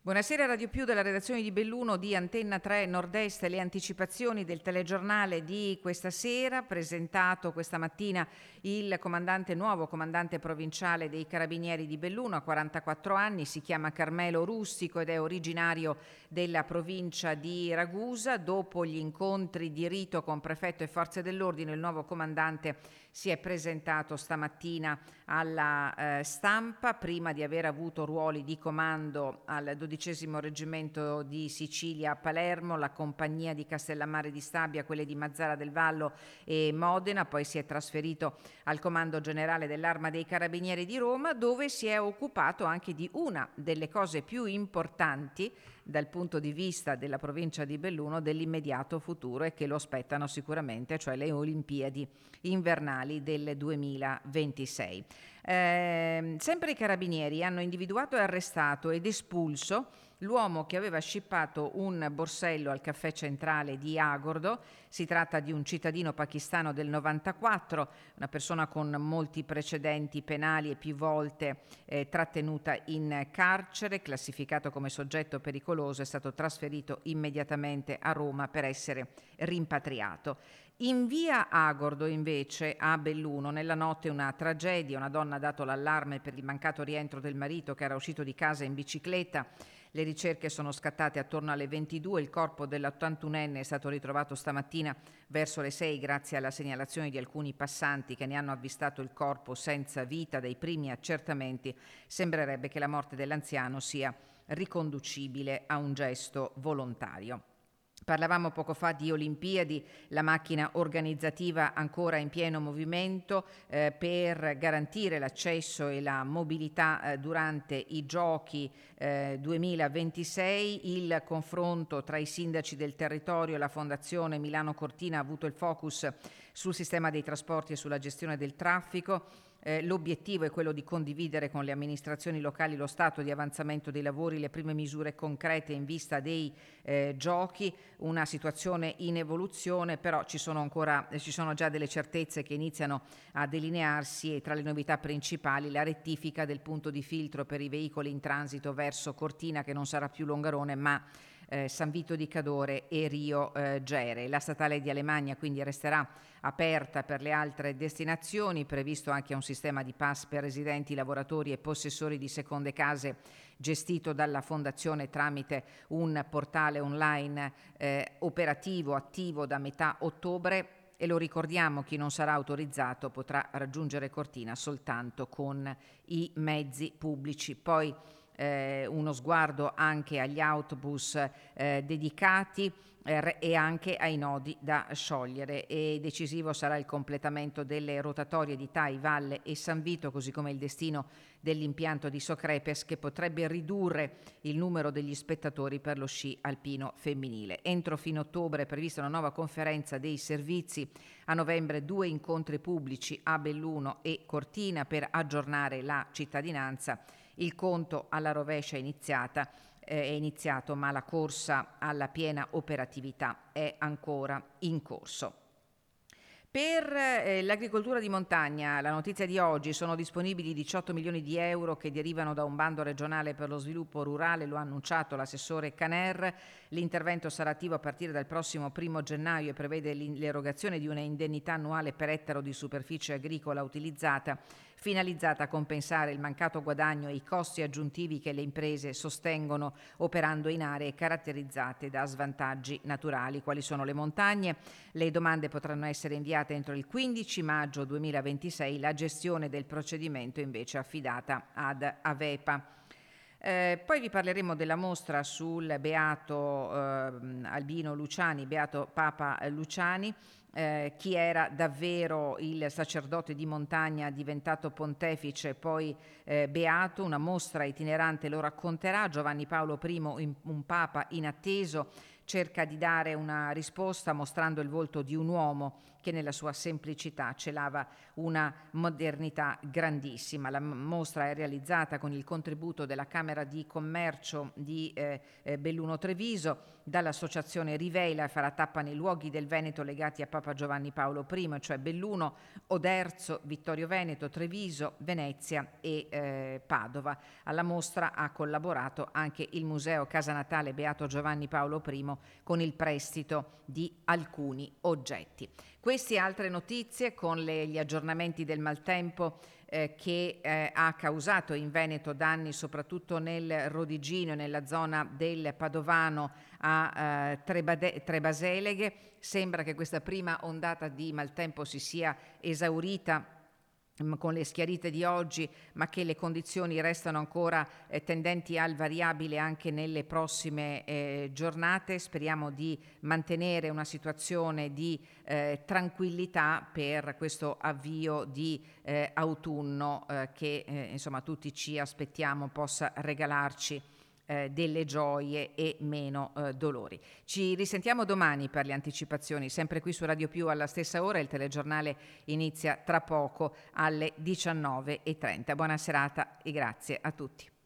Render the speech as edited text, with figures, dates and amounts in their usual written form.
Buonasera Radio Più della redazione di Belluno di Antenna 3 Nord-Est, le anticipazioni del telegiornale di questa sera, presentato questa mattina il nuovo comandante provinciale dei Carabinieri di Belluno, a 44 anni, si chiama Carmelo Rustico ed è originario della provincia di Ragusa. Dopo gli incontri di rito con prefetto e forze dell'ordine, il nuovo comandante si è presentato stamattina alla stampa, prima di aver avuto ruoli di comando al 12° Reggimento di Sicilia a Palermo, la compagnia di Castellammare di Stabia, quelle di Mazara del Vallo e Modena. Poi si è trasferito al Comando Generale dell'Arma dei Carabinieri di Roma, dove si è occupato anche di una delle cose più importanti dal punto di vista della provincia di Belluno dell'immediato futuro e che lo aspettano sicuramente, cioè le Olimpiadi invernali del 2026. Sempre i Carabinieri hanno individuato e arrestato ed espulso l'uomo che aveva scippato un borsello al caffè centrale di Agordo. Si tratta di un cittadino pakistano del 94, una persona con molti precedenti penali e più volte trattenuta in carcere, classificato come soggetto pericoloso, è stato trasferito immediatamente a Roma per essere rimpatriato. In via Agordo, invece, a Belluno, nella notte una tragedia. Una donna ha dato l'allarme per il mancato rientro del marito, che era uscito di casa in bicicletta. Le ricerche sono scattate attorno alle 22. Il corpo dell'81enne è stato ritrovato stamattina verso le 6 grazie alla segnalazione di alcuni passanti che ne hanno avvistato il corpo senza vita. Dai primi accertamenti sembrerebbe che la morte dell'anziano sia riconducibile a un gesto volontario. Parlavamo poco fa di Olimpiadi, la macchina organizzativa ancora in pieno movimento per garantire l'accesso e la mobilità durante i Giochi 2026. Il confronto tra i sindaci del territorio e la Fondazione Milano Cortina ha avuto il focus sul sistema dei trasporti e sulla gestione del traffico. L'obiettivo è quello di condividere con le amministrazioni locali lo stato di avanzamento dei lavori, le prime misure concrete in vista dei giochi, una situazione in evoluzione, però ci sono già delle certezze che iniziano a delinearsi, e tra le novità principali la rettifica del punto di filtro per i veicoli in transito verso Cortina, che non sarà più Longarone ma San Vito di Cadore e Rio Gere. La statale di Alemagna quindi resterà aperta per le altre destinazioni, previsto anche un sistema di pass per residenti, lavoratori e possessori di seconde case gestito dalla Fondazione tramite un portale online operativo, attivo da metà ottobre. E lo ricordiamo, chi non sarà autorizzato potrà raggiungere Cortina soltanto con i mezzi pubblici. Poi uno sguardo anche agli autobus dedicati e anche ai nodi da sciogliere, e decisivo sarà il completamento delle rotatorie di Tai, Valle e San Vito, così come il destino dell'impianto di Socrepes, che potrebbe ridurre il numero degli spettatori per lo sci alpino femminile. Entro fine ottobre è prevista una nuova conferenza dei servizi, a novembre 2 incontri pubblici a Belluno e Cortina per aggiornare la cittadinanza. Il conto alla rovescia è iniziato, ma la corsa alla piena operatività è ancora in corso. Per l'agricoltura di montagna, la notizia di oggi: sono disponibili 18 milioni di euro che derivano da un bando regionale per lo sviluppo rurale, lo ha annunciato l'assessore Caner. L'intervento sarà attivo a partire dal prossimo 1 gennaio e prevede l'erogazione di una indennità annuale per ettaro di superficie agricola utilizzata, finalizzata a compensare il mancato guadagno e i costi aggiuntivi che le imprese sostengono operando in aree caratterizzate da svantaggi naturali, quali sono le montagne. Le domande potranno essere inviate entro il 15 maggio 2026, la gestione del procedimento invece affidata ad Avepa. Poi vi parleremo della mostra sul beato Albino Luciani, beato Papa Luciani. Chi era davvero il sacerdote di montagna diventato pontefice, poi beato. Una mostra itinerante lo racconterà. Giovanni Paolo I, un papa inatteso, cerca di dare una risposta mostrando il volto di un uomo che nella sua semplicità celava una modernità grandissima. La mostra è realizzata con il contributo della Camera di Commercio di Belluno Treviso, dall'associazione Rivela, farà tappa nei luoghi del Veneto legati a Papa Giovanni Paolo I, cioè Belluno, Oderzo, Vittorio Veneto, Treviso, Venezia e Padova. Alla mostra ha collaborato anche il Museo Casa Natale Beato Giovanni Paolo I con il prestito di alcuni oggetti. Queste e altre notizie con gli aggiornamenti del maltempo che ha causato in Veneto danni soprattutto nel Rodigino e nella zona del Padovano a Trebaseleghe. Sembra che questa prima ondata di maltempo si sia esaurita con le schiarite di oggi, ma che le condizioni restano ancora tendenti al variabile anche nelle prossime giornate. Speriamo di mantenere una situazione di tranquillità per questo avvio di autunno che insomma tutti ci aspettiamo possa regalarci delle gioie e meno dolori. Ci risentiamo domani per le anticipazioni, sempre qui su Radio Più alla stessa ora. Il telegiornale inizia tra poco alle 19:30. Buona serata e grazie a tutti.